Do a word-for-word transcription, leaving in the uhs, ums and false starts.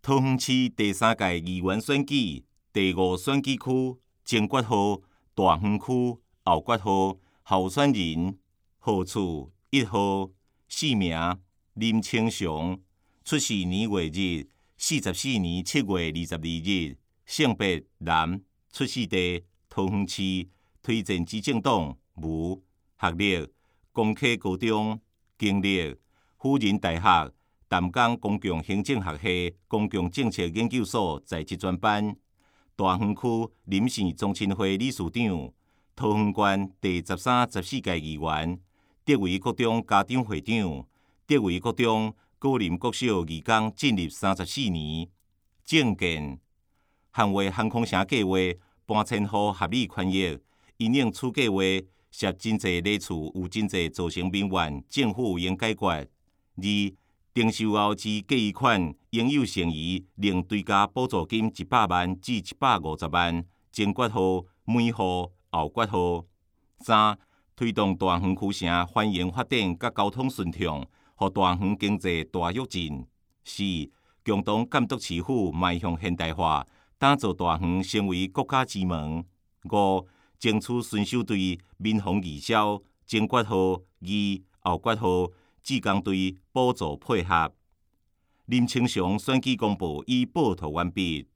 桃园市第三届议员选举第五选举区前决号大园区后决号候选人号次一号姓名林清祥，出世年月日四十四年七月二十二日，性别男，出世地桃园市，推荐之政党无，学历公科高中，经历辅仁大学淡江公共行政学系公共政策研究所在职专班，大园区林姓宗亲会理事长，桃园县第十三、十四届议员，德维国中家长会长，德维国中高林国小义工进入三十四年，政见捍卫航空城计划搬迁户合理权益，因应此计划涉真济例厝有真济造成民怨，政府应解决。二订售后之计议款应有剩余，另追加补助金一百万至一百五十万，前决号每户后决号。三推动大园区城繁荣发展甲交通顺畅，互大园经济大跃进。四共同监督市府迈向现代化，打造大园成为国家之门。五争取顺守队民防义消，前决号二后决号志工队补助配合。林清祥选举公报已报道完毕。